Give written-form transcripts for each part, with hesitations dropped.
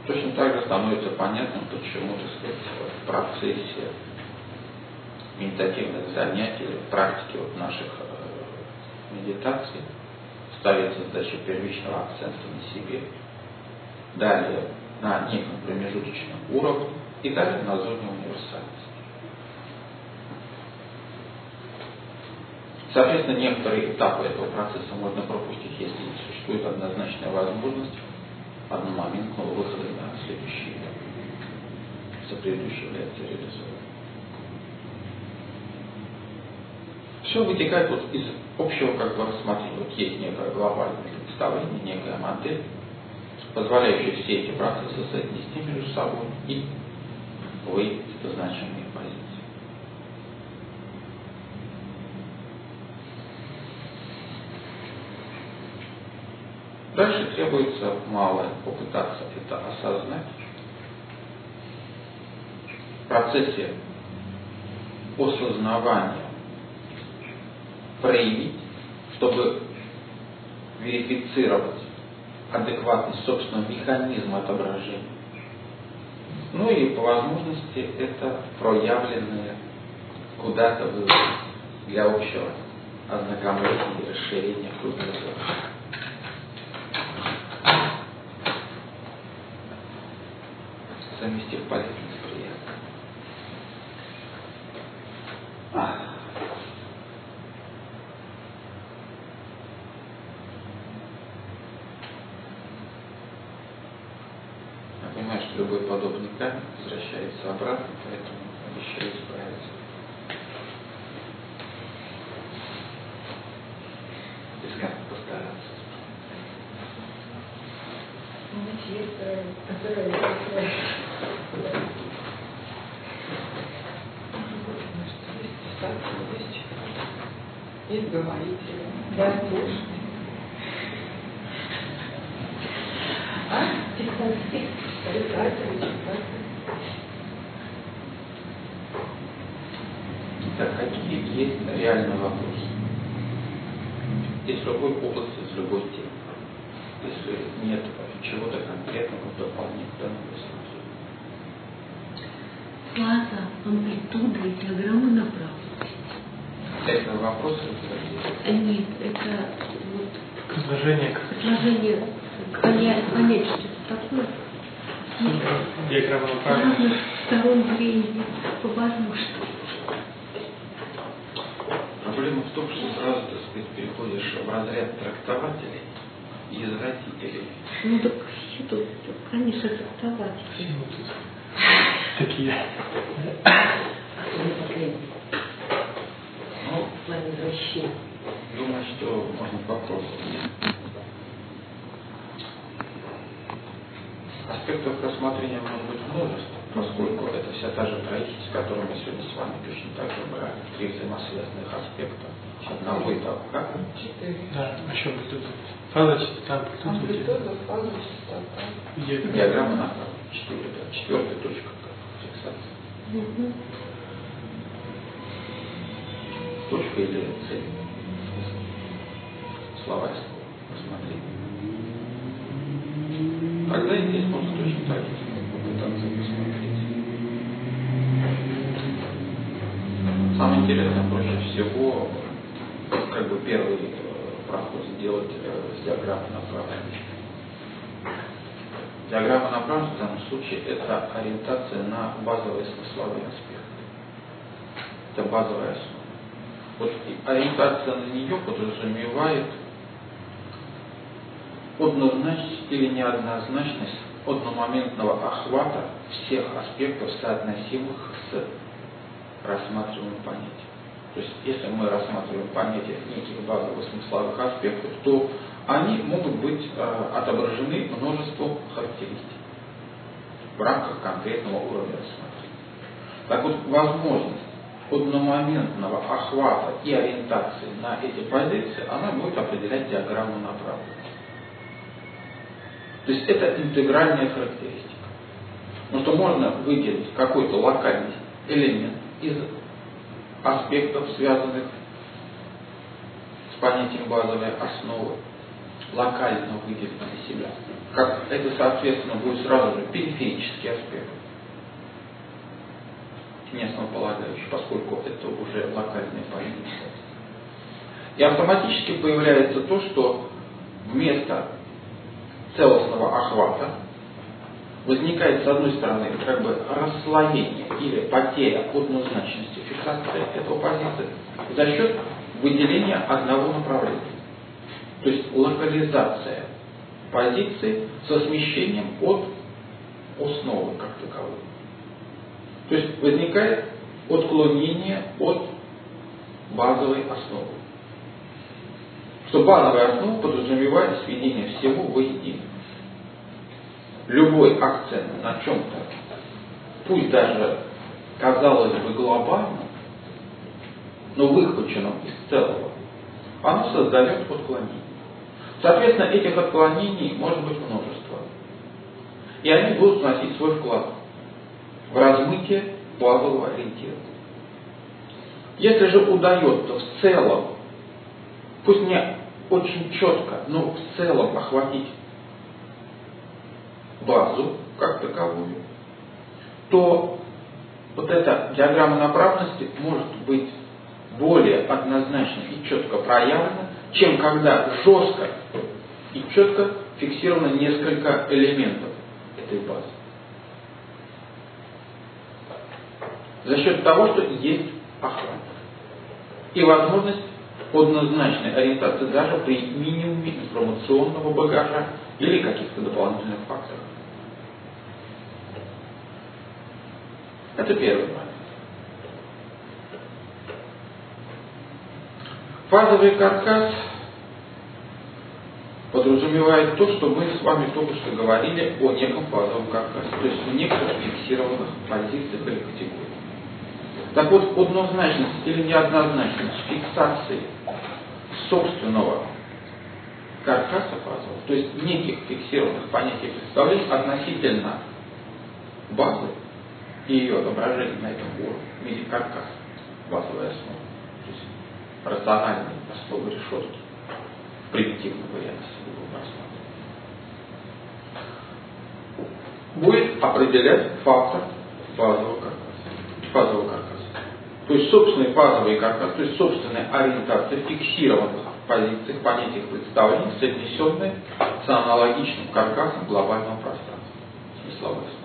Точно так же становится понятным, почему, так сказать, в процессе медитативных занятий или практики наших медитаций ставится задача первичного акцента на себе, далее на неком промежуточном уровне и далее на зоне универсальности. Соответственно, некоторые этапы этого процесса можно пропустить, если не существует однозначная возможность одномоментного выхода на следующий этап. За предыдущий является реализованным. Все вытекает вот из общего рассмотрения. Вот есть некое глобальное представление, некая модель, позволяющая все эти процессы соотнести между собой и выявить значимые позиции. Дальше требуется малое попытаться это осознать. В процессе осознавания проявить, чтобы верифицировать адекватность собственного механизма отображения. Ну и по возможности это проявленное куда-то выразить для общего ознакомления и расширения кругозора. Совместив полезность с приятным. Я понимаю, что любой подобный камень возвращается обратно, поэтому обещаю справиться. Искать постараться. Есть говорители, да, слушать. Писатель. Так, какие есть реальные вопросы? Из любой области, из любой темы. Если нет чего-то конкретного в дополнение к данному рассмотрению. Фаза, амплитуда и диаграмма направленности. Это вопросы? Нет, это вот Предложение. понять, что это такое. Диаграмма С направленности. разных сторон зрения, по возможности. Проблема в том, что сразу, так сказать, переходишь в разряд трактователей и извратителей. Ну так все тут, конечно, трактовать. Все мы тут такие. Ну, думаю, что можно попробовать. Аспектов рассмотрения может быть множество, поскольку это вся та же троичность, которую мы сегодня с вами точно так же брали. Три взаимосвязанных аспекта одного этапа. Как? 4. Да, еще амплитуда. Фаза, частота, Амплитуда, фаза, частота. Диаграмма направлена. 4, да. Четвертая точка фиксации. Точка или цель. Слова и слова. Посмотрите. Тогда и здесь можно точно так же попытаться посмотреть. Самое интересное, проще всего, первый проход сделать с диаграммой направленности. Диаграмма направленности в данном случае это ориентация на базовые смысловые аспекты. Это базовая основа. Вот ориентация на нее подразумевает однозначность или неоднозначность одномоментного охвата всех аспектов, соотносимых с рассматриваемым понятием. То есть, если мы рассматриваем понятие неких базовых смысловых аспектов, то они могут быть отображены множеством характеристик в рамках конкретного уровня рассмотрения. Так вот, возможность одномоментного охвата и ориентации на эти позиции, она будет определять диаграмму направленности. То есть это интегральная характеристика. Потому что можно выделить какой-то локальный элемент из аспектов, связанных с понятием базовой основы, локально выделить для себя. как это, соответственно, будет сразу же периферический аспект, не основополагающий, поскольку это уже локальная позиция. И автоматически появляется то, что вместо целостного охвата возникает, с одной стороны, как бы расслоение или потеря однозначности фиксации этого позиции за счет выделения одного направления. То есть локализация позиции со смещением от основы как таковой. То есть возникает отклонение от базовой основы. Что базовая основа подразумевает сведение всего воедино. Любой акцент на чем-то, пусть даже казалось бы глобальном, но выхваченном из целого, оно создает отклонение. Соответственно, этих отклонений может быть множество. И они будут вносить свой вклад в размытие базового ориентира. Если же удается в целом, пусть не очень четко, но в целом охватить базу как таковую, то вот эта диаграмма направленности может быть более однозначно и четко проявлена, чем когда жестко и четко фиксировано несколько элементов этой базы. За счет того, что есть охват и возможность однозначной ориентации даже при минимуме информационного багажа или каких-то дополнительных факторов. Это первый момент. Фазовый каркас подразумевает то, что мы с вами только что говорили о неком фазовом каркасе, то есть в некоторых фиксированных позициях или категориях. Так вот, однозначность или неоднозначность фиксации собственного каркаса фазового, то есть неких фиксированных понятий и представлений относительно базы и ее отображения на этом уровне в виде каркаса, базовой основы, то есть рациональной основы решетки в примитивном варианте, если будем рассматривать, будет определять фактор фазового каркаса. То есть собственный фазовый каркас, то есть собственная ориентация фиксированных позиций, понятий, представлений, соотнесенные с аналогичным каркасом глобального пространства, смысловой основы.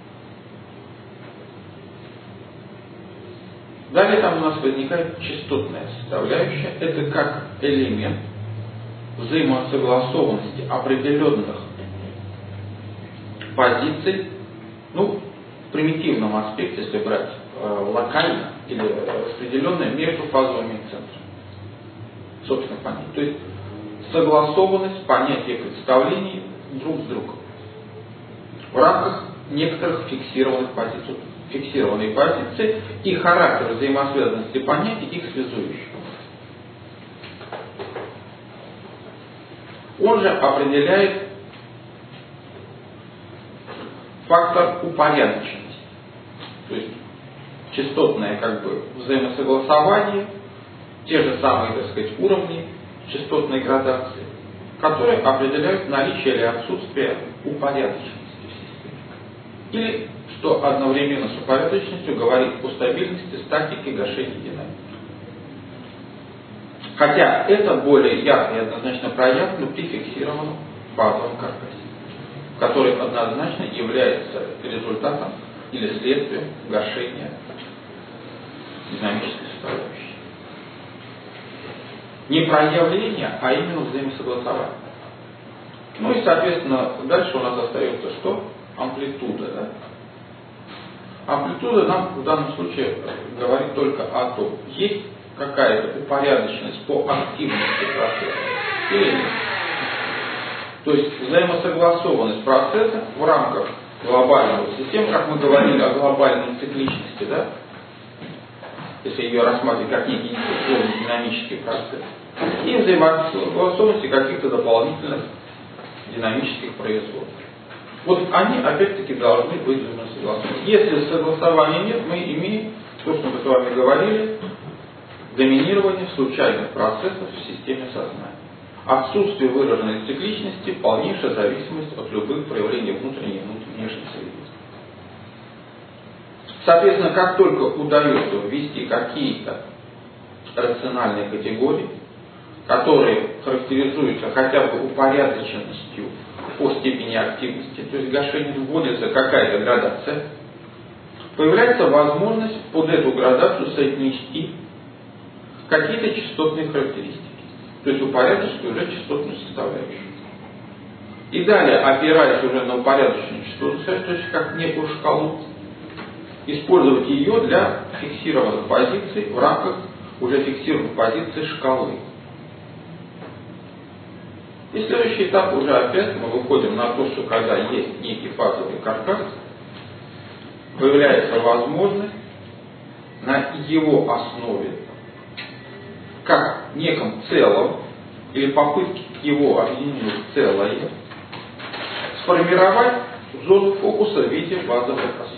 Далее там у нас возникает частотная составляющая. Это как элемент взаимосогласованности определенных позиций, в примитивном аспекте, если брать локально или распределенное между фазовыми центрами собственных понятий. То есть согласованность понятий и представлений друг с другом в рамках некоторых фиксированных позиций. Фиксированные позиции и характер взаимосвязанности понятий, их связующих. Он же определяет фактор упорядоченности. То есть частотное взаимосогласование, те же самые, уровни частотной градации, которые определяют наличие или отсутствие упорядоченности в системе. Или, что одновременно с упорядоченностью говорит о стабильности, статике, гашении динамики. Хотя это более ярко и однозначно проявлено при фиксированном фазовом каркасе, который однозначно является результатом или следствием гашения динамической составляющей. Не проявление, а именно взаимосогласование. И, соответственно, дальше у нас остается что? Амплитуда. Да? Амплитуда нам в данном случае говорит только о том, есть какая-то упорядоченность по активности процесса или нет. То есть взаимосогласованность процесса в рамках глобального системы, как мы говорили о глобальной цикличности, да? Если ее рассматривать как некий условный динамический процесс, и взаимосогласованности каких-то дополнительных динамических производств. Вот они, опять-таки, должны быть взаимосогласованы. Если согласования нет, мы имеем, то, что мы с вами говорили, доминирование случайных процессов в системе сознания. отсутствие выраженной цикличности, полнейшая зависимость от любых проявлений внутренней и внешней среды. Соответственно, как только удается ввести какие-то рациональные категории, которые характеризуются хотя бы упорядоченностью по степени активности, то есть гашение вводится какая-то градация, появляется возможность под эту градацию соотнести какие-то частотные характеристики, то есть упорядочить уже частотную составляющую. И далее, опираясь уже на упорядоченную частотную составляющую, то есть как некую шкалу, использовать ее для фиксированных позиций в рамках уже фиксированных позиций шкалы. И следующий этап уже опять мы выходим на то, что когда есть некий фазовый каркас, появляется возможность на его основе, как неком целом, или попытки к его объединению в целое, сформировать зону фокуса в виде базовой основы.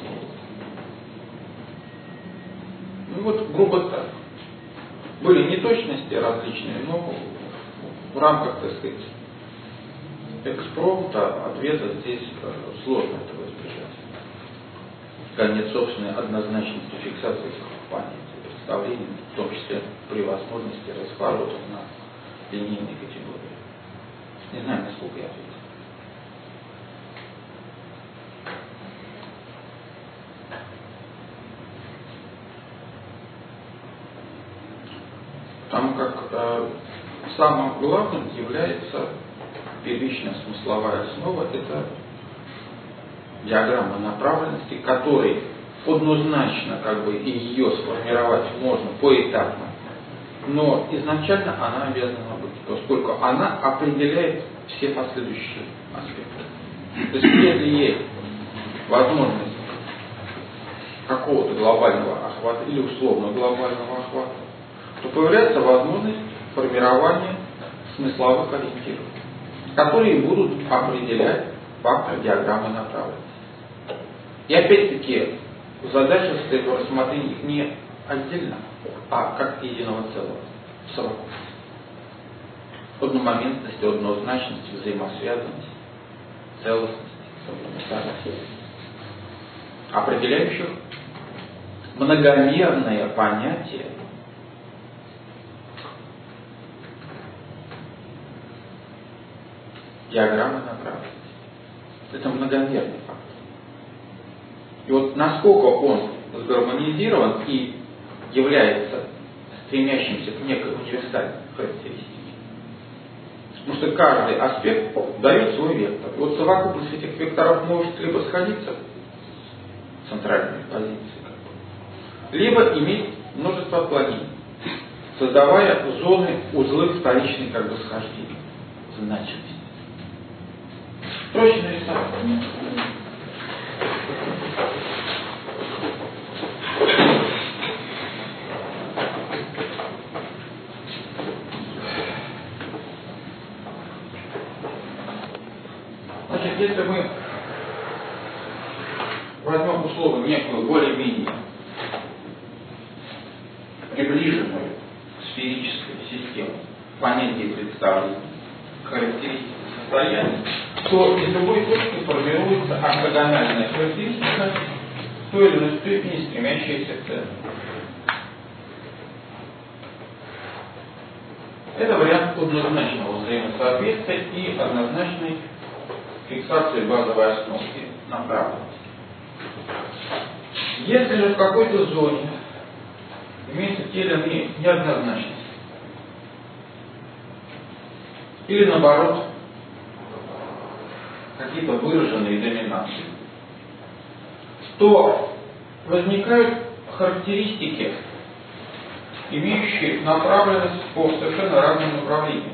Ну вот, грубо так. Были неточности различные, но в рамках, так сказать, экспромта ответа здесь сложно этого избежать. Когда нет собственной однозначности фиксации понятий, представлений, в том числе при возможности разворотов на линейные категории. Не знаю, насколько я ответил. Потому как самым главным является первичная смысловая основа, это диаграмма направленности, которой однозначно и ее сформировать можно поэтапно, но изначально она обязана быть, поскольку она определяет все последующие аспекты. То есть если есть возможность какого-то глобального охвата или условно глобального охвата, то появляется возможность формирования смысловых ориентиров, которые будут определять фактор диаграммы направленности. И опять-таки задача состоит в рассмотрении их не отдельно, а как единого целого, в совокупности. Одномоментности, однозначности, взаимосвязанности, целостности, комплементарности, определяющих многомерное понятие диаграммы направленности. Это многомерный фактор. И вот насколько он сгармонизирован и является стремящимся к некой универсальной характеристике. Потому что каждый аспект дает свой вектор. И вот совокупность этих векторов может либо сходиться в центральной позиции, либо иметь множество отклонений, создавая зоны, узлы вторичной схождения, значимости. Проще нарисовать. Значит, если мы возьмем условно некую более-менее приближенную сферическую систему понятий и представлений, характеристик состояния, то из любой точки формируется ортогональная характеристика в той или иной степени стремящаяся к цели. Это вариант однозначного взаимосоответствия и однозначной фиксации базовой основы направленности. Если же в какой-то зоне имеются те или иные неоднозначности, или наоборот, какие-то выраженные доминанты, то возникают характеристики, имеющие направленность по совершенно разным направлениям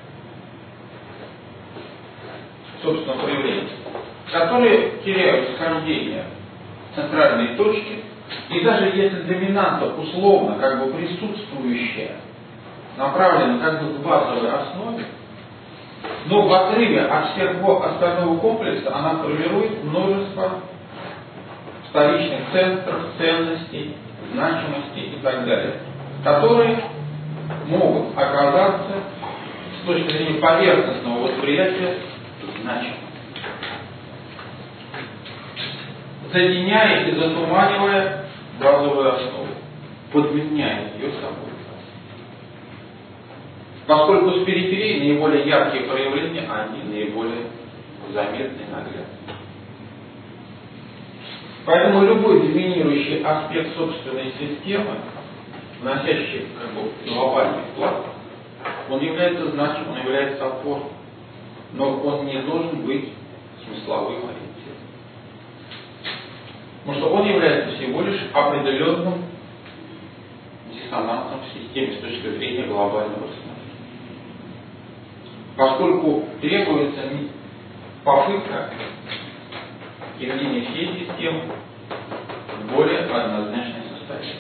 собственного проявления, которые теряют схождение в центральные точки, и даже если доминанта условно присутствующая направлена к базовой основе, но в отрыве от всего остального комплекса она формирует множество вторичных центров, ценностей, значимостей и так далее, которые могут оказаться с точки зрения поверхностного восприятия значимо. Затеняя и затуманивая базовую основу, подменяя ее собой. Поскольку с периферии наиболее яркие проявления, они наиболее заметны и наглядны. Поэтому любой доминирующий аспект собственной системы, носящий глобальный вклад, он является значимым, он является опорным, но он не должен быть смысловым ориентиром. Потому что он является всего лишь определенным диссонансом в системе с точки зрения глобального рассмотрения. Поскольку требуется попытка приведения всей системы в более однозначное состояние.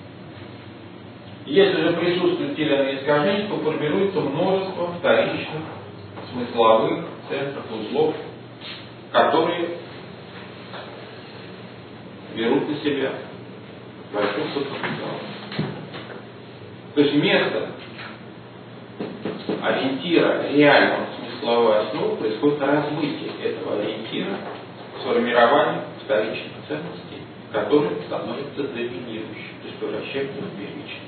Если же присутствуют те или иные искажения, то формируется множество вторичных смысловых центров, узлов, которые берут на себя большой потенциал. То есть место ориентира реального смысловой основы происходит размытие этого ориентира, сформирование вторичных ценностей, которые становятся доминирующими, то есть превращаются в первичные.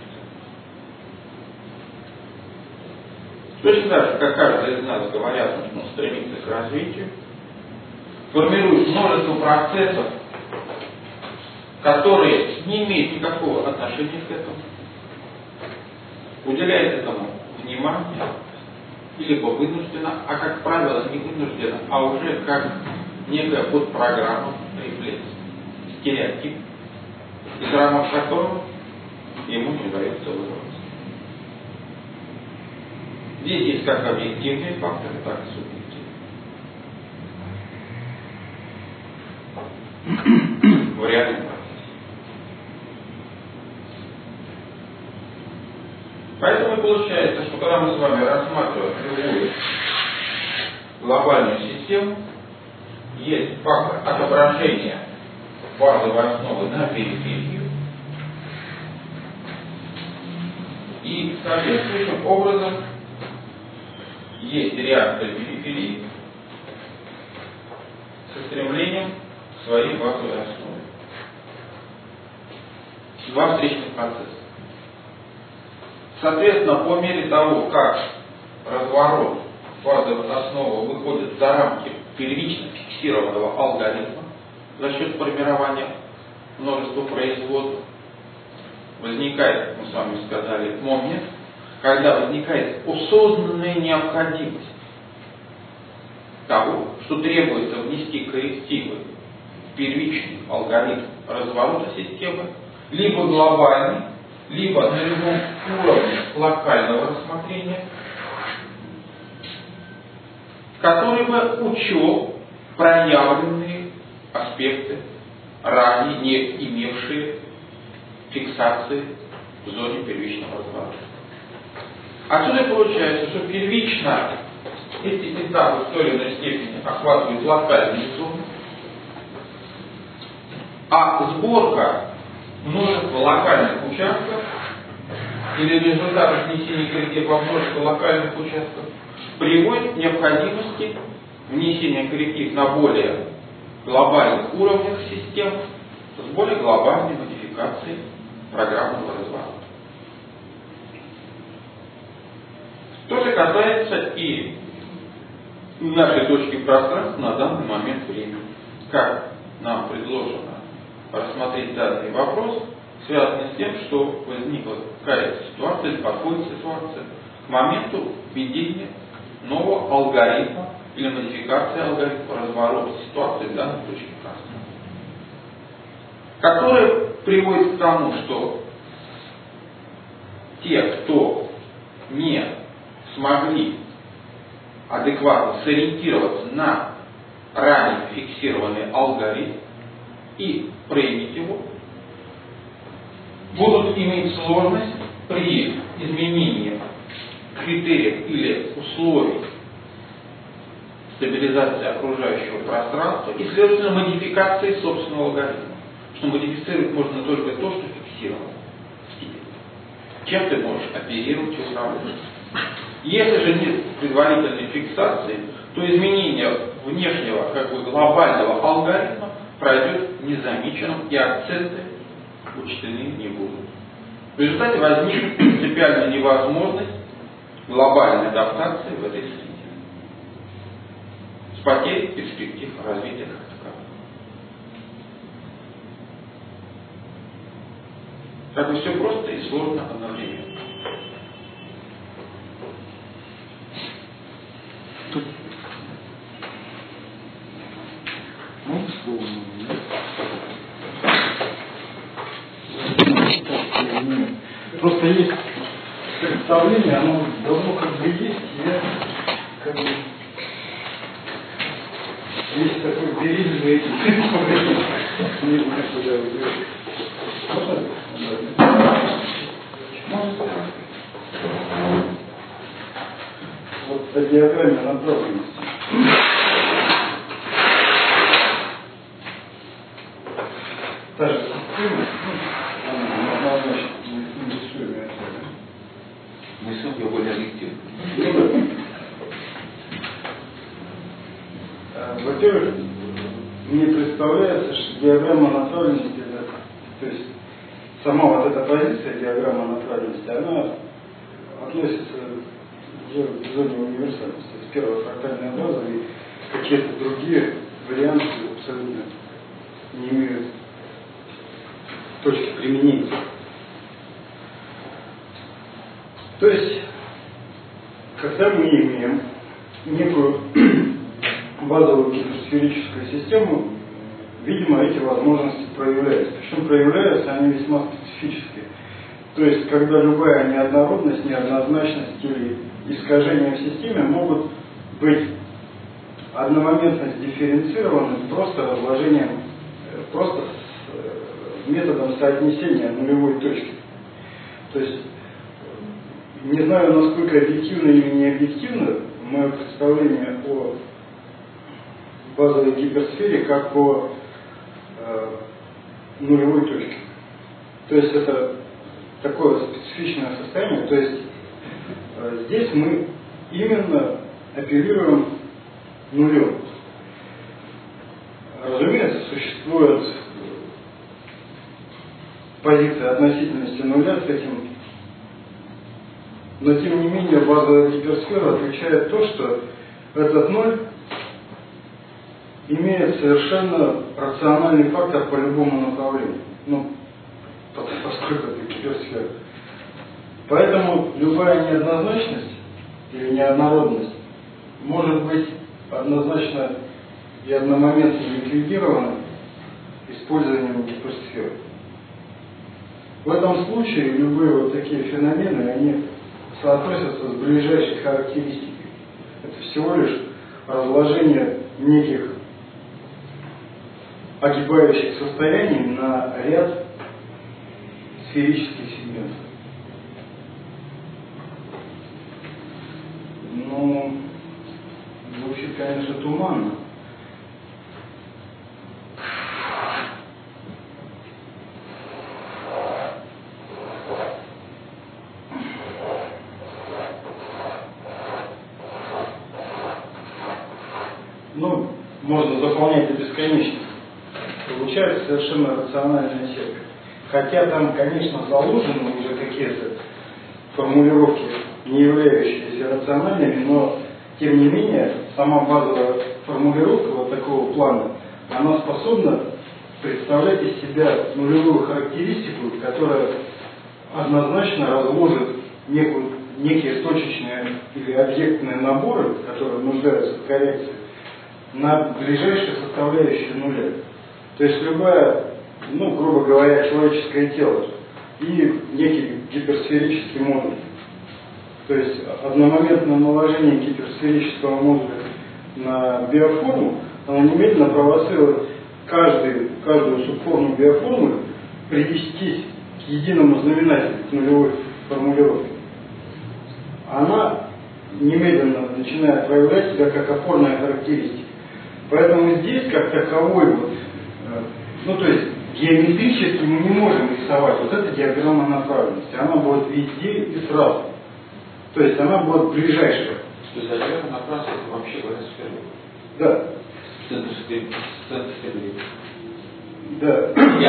Точно так же, как каждый из нас, говоря, нужно стремиться к развитию, формирует множество процессов, которые не имеют никакого отношения к этому, уделяет этому внимание, либо вынужденно, а как правило не вынужденно, а уже как некая подпрограмма рефлекс, стереотип, из рамок которого ему не удается вырваться. Здесь есть как объективные факторы, так и субъективные. В реальном процессе. Поэтому получается, что когда мы с вами рассматриваем любую глобальную систему, есть фактор отображения базовой основы на периферию. И соответствующим образом есть реакция периферии со стремлением к своей базовой основе. Два встречных процесса. Соответственно, по мере того, как разворот базовой основы выходит за рамки первично фиксированного алгоритма за счет формирования множества производных, возникает, как мы с вами сказали, момент, когда возникает осознанная необходимость того, что требуется внести коррективы в первичный алгоритм разворота системы, либо глобальный, либо на любом уровне локального рассмотрения, который бы учел проявленные аспекты, ранее не имевшие фиксации в зоне первичного разворота. Отсюда получается, что первично эти этапы в той или иной степени охватывают локальные зоны, а сборка множества локальных участков или результаты внесения корректив во множество локальных участков приводит к необходимости внесения корректив на более глобальных уровнях систем с более глобальной модификацией программного разворота. То же касается и нашей точки пространства на данный момент времени. Как нам предложено рассмотреть данный вопрос, связанный с тем, что возникла какая-то ситуация или подходит ситуация к моменту введения нового алгоритма или модификации алгоритма разворота ситуации в данной точке пространства, которая приводит к тому, что те, кто не смогли адекватно сориентироваться на ранее фиксированный алгоритм и проявить его, будут иметь сложность при изменении критериев или условий стабилизации окружающего пространства и, следовательно, модификации собственного алгоритма. Что модифицировать можно только то, что фиксировано в тебе. Чем ты можешь оперировать и управлять. Если же нет предварительной фиксации, то изменение внешнего, глобального алгоритма пройдет незамеченным, и акценты учтены не будут. В результате возникнет принципиальная невозможность глобальной адаптации в этой среде, с потерей перспектив развития как такового. Все просто и сложно одновременно. Тут просто есть представление, оно давно как бы есть, я как бы есть такой беременный не знаю, куда уйдет. Вот по диаграмме направленности. Та же система, однозначно мы рисуем это. Мы рисуем более объективно. Во-первых, мне представляется, что диаграмма направленности, то есть сама вот эта позиция диаграмма направленности, она относится уже к зоне универсальности. То есть первая фрактальная база и какие-то другие варианты абсолютно не имеют точки применения. То есть, когда мы имеем некую базовую гиперсферическую систему, видимо, эти возможности проявляются. Причем проявляются они весьма специфические. То есть, когда любая неоднородность, неоднозначность или искажения в системе могут быть одномоментно сдифференцированы просто разложением, просто методом соотнесения нулевой точки. То есть, не знаю, насколько объективно или не объективно мое представление о базовой гиперсфере как о нулевой точке. То есть это такое специфичное состояние. То есть здесь мы именно оперируем нулем. Разумеется, существует позиция относительности нуля с этим, но тем не менее базовая гиперсфера отличает то, что этот ноль имеет совершенно рациональный фактор по любому направлению, поскольку это гиперсфера. Поэтому любая неоднозначность или неоднородность может быть однозначно и одномоментно ликвидирована использованием гиперсферы. В этом случае любые вот такие феномены, они соотносятся с ближайшей характеристикой. Это всего лишь разложение неких огибающих состояний на ряд сферических сегментов. Звучит, конечно, туманно. Можно заполнять до бесконечности. Получается совершенно рациональная сетка. Хотя там, конечно, заложены уже какие-то формулировки, не являющиеся рациональными, но, тем не менее, сама базовая формулировка вот такого плана, она способна представлять из себя нулевую характеристику, которая однозначно разложит некие точечные или объектные наборы, которые нуждаются в коррекции, на ближайшие составляющие нуля. То есть любая, грубо говоря, человеческое тело и некий гиперсферический модуль. То есть одномоментное наложение гиперсферического модуля на биоформу, оно немедленно провоцирует каждую субформу биоформы привести к единому знаменателю, к нулевой формулировке. Она немедленно начинает проявлять себя как опорная характеристика. Поэтому здесь, как таковой, то есть геометрически мы не можем рисовать вот эта диаграмма направленности. Она будет везде и сразу. То есть она будет ближайшая. То есть диаграмма направленности это вообще говоря сфера. Да. Центр стабилизации. Да.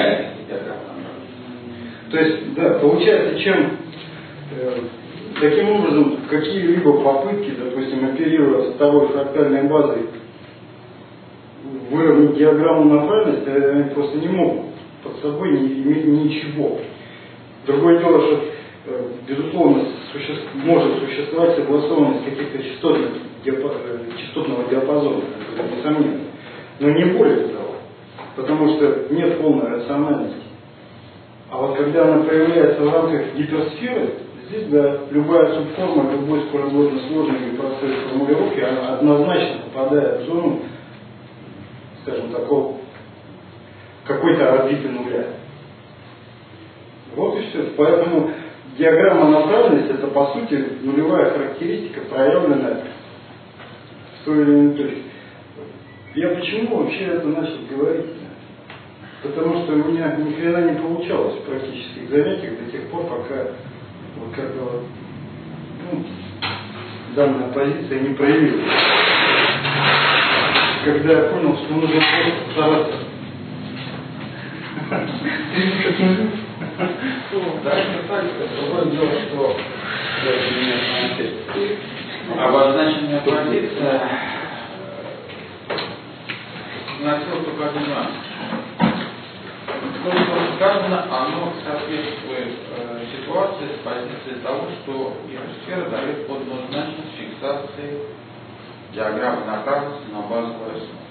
То есть, да, получается, чем таким образом какие-либо попытки, допустим, оперировать второй фрактальной базой, выровнять диаграмму направленности, они просто не могут под собой не иметь ничего. Другое дело, что, безусловно, может существовать согласованность каких-то частотного диапазона, это несомненно. Но не более того, потому что нет полной рациональности. А вот когда она проявляется в рамках гиперсферы, здесь, да, любая субформа, любой сколь угодно сложный процесс формулировки, она однозначно попадает в зону, скажем, такого какой-то орбиты нуля. Вот и все. Поэтому диаграмма направленности это по сути нулевая характеристика, проявленная в той или иной точке. Я почему вообще это начал говорить? Потому что у меня ни хрена не получалось в практических занятиях до тех пор, пока вот как-то данная позиция не проявилась. Когда я понял, что нужно просто стараться. Да, это так. Другое дело, что обозначенная позиция носила только один нюанс. То, что сказано, оно соответствует ситуации с позиции того, что гиперсфера дает однозначность фиксации диаграммы направленности на базовую основу.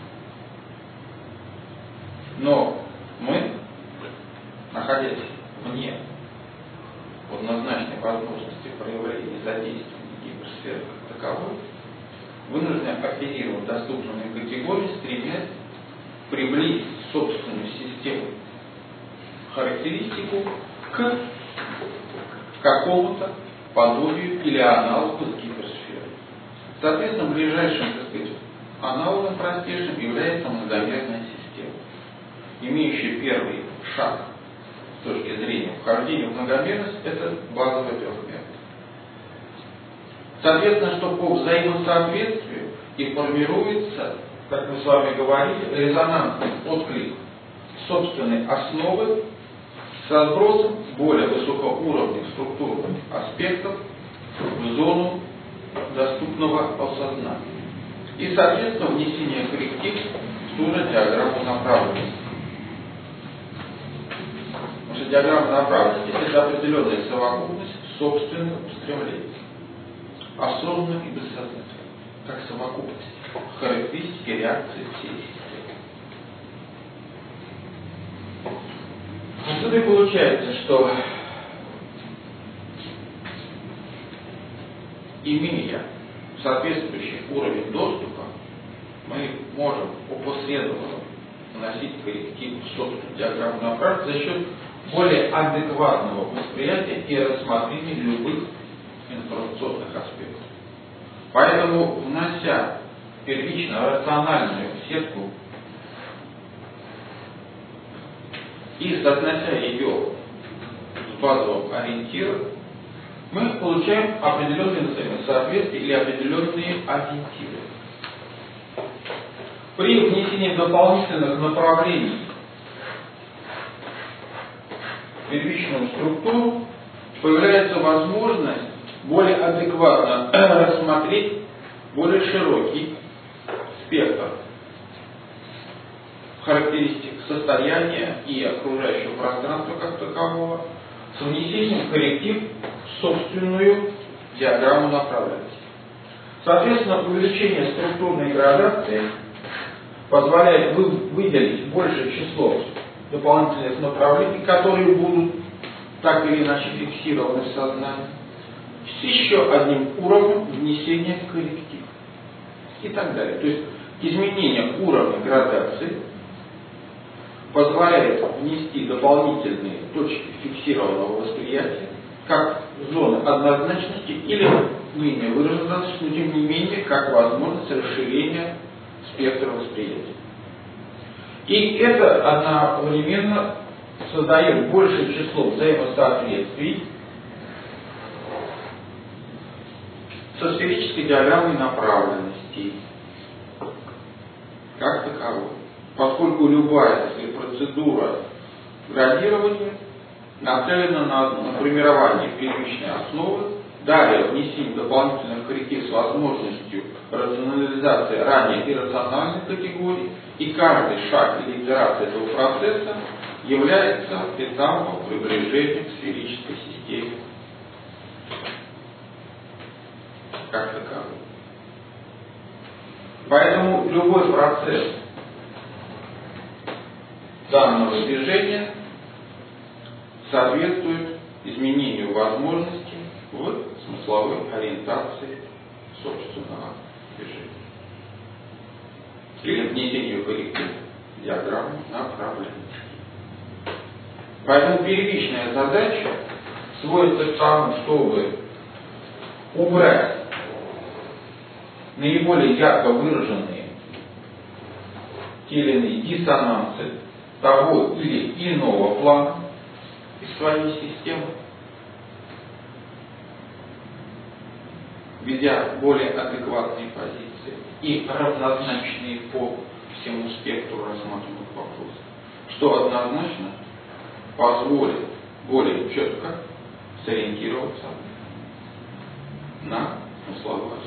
Но мы, находясь вне однозначной возможности проявления задействования гиперсферы как таковой, вынуждены оперировать доступными категориями, стремясь приблизить собственную систему характеристику к какому-то подобию или аналогу с гиперсферой. Соответственно, ближайшим, так сказать, аналогом простейшим является многомерная система, имеющая первый шаг с точки зрения вхождения в многомерность, это базовая трехмерность. Соответственно, что по взаимосоответствию и формируется, как мы с вами говорили, резонансный отклик собственной основы со сбросом более высокоуровневых структурных аспектов в зону доступного осознания. И, соответственно, внесение корректив в ту же диаграмму направленности. Потому что диаграмма направленности – это определенная совокупность собственных устремлений, осознанных и бессознательных, как совокупность характеристики реакции всей системы. Отсюда и получается, что имея соответствующий уровень доступа, мы можем опосредованно наносить корректив в собственную диаграмму направленности за счет более адекватного восприятия и рассмотрения любых информационных аспектов. Поэтому, внося первично рациональную сетку и соотнося ее с базовым ориентиром, мы получаем определенные взаимосоответствия или определенные ориентиры. При внесении дополнительных направлений в первичную структуру появляется возможность более адекватно рассмотреть более широкий спектр характеристик состояния и окружающего пространства как такового с внесением корректив в собственную диаграмму направленности. Соответственно, увеличение структурной градации позволяет выделить большее число дополнительных направлений, которые будут так или иначе фиксированы в сознании, с еще одним уровнем внесения корректив и так далее. То есть изменение уровня градации позволяет внести дополнительные точки фиксированного восприятия, как зоны однозначности или менее выраженности, но тем не менее, как возможность расширения спектра восприятия. И это одновременно создает большее число взаимосоответствий со сферической диаграммой направленности как таковой. Поскольку любая, если процедура градирования нацелена на формирование первичной основы, далее внесение дополнительных корректив с возможностью рационализации ранее иррациональных категорий, и каждый шаг или итерация этого процесса является этапом приближения к сферической системе как таковой. Поэтому любой процесс данного движения соответствует изменению возможностей в смысловой ориентации собственного движения или внесению корректив диаграммы направленности. Поэтому первичная задача сводится к тому, чтобы убрать наиболее ярко выраженные те или иные диссонансы того или иного плана из своей системы, ведя более адекватные позиции и равнозначные по всему спектру рассматриваемых вопросов, что однозначно позволит более четко сориентироваться на смысловую основу.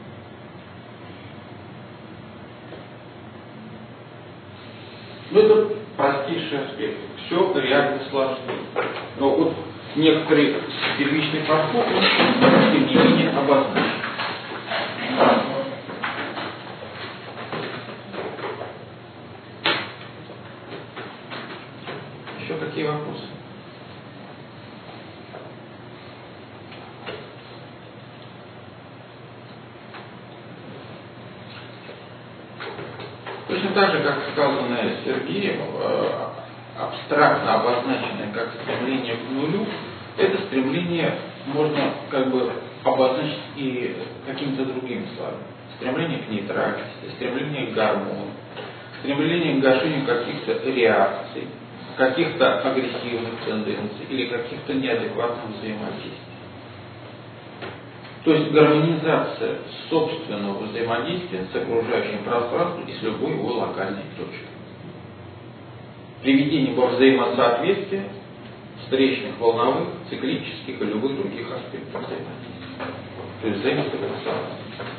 Но это простейший аспект. Все реально сложнее. Но вот некоторые первичные подходы, тем не менее, обозначены. Еще какие вопросы? Точно так же, как сказано Сергеем, абстрактно обозначенное как стремление к нулю, это стремление можно как бы обозначить и какими-то другими словами. Стремление к нейтральности, стремление к гармонии, стремление к гашению каких-то реакций, каких-то агрессивных тенденций или каких-то неадекватных взаимодействий. То есть гармонизация собственного взаимодействия с окружающим пространством и с любой его локальной точкой. Приведение во взаимосоответствие встречных, волновых, циклических и любых других аспектов взаимодействия. То есть взаимосогласование.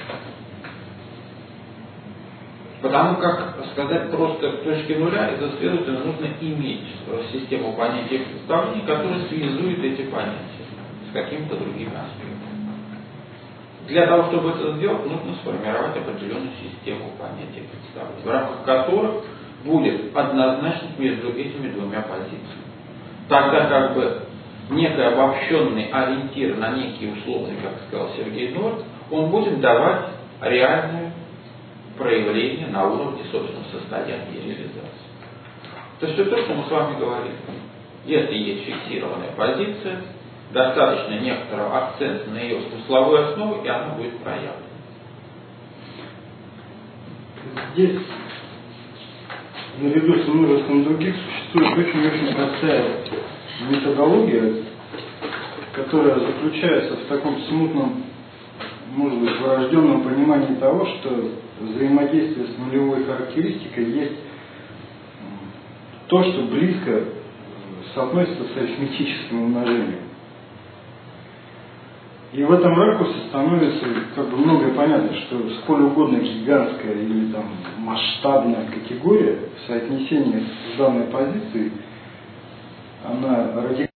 Потому как сказать просто к точке нуля, это следовательно нужно иметь систему понятий и представлений, которая связует эти понятия с какими-то другими аспектами. Для того, чтобы это сделать, нужно сформировать определенную систему понятий и представлений, в рамках которых будет однозначность между этими двумя позициями. Тогда как бы некий обобщенный ориентир на некие условные, как сказал Сергей Норд, он будет давать реальное проявление на уровне собственного состояния и реализации. То есть все то, что мы с вами говорили. Если есть фиксированная позиция, достаточно некоторого акцента на ее смысловую основу, и она будет проявлена. Здесь, наряду с множеством других, существует очень-очень простая методология, которая заключается в таком смутном, может быть, врожденном понимании того, что взаимодействие с нулевой характеристикой есть то, что близко соотносится с арифметическим умножением. И в этом ракурсе становится как бы многое понятно, что сколь угодно гигантская или там масштабная категория в соотнесении с данной позицией, она радикально